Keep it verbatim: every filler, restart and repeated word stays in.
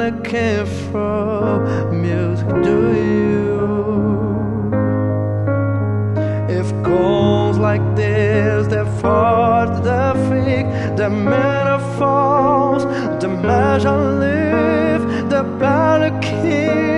looking for music, do you? If goals like this, they're for the freak, the metaphors, the measure live, the battle keep.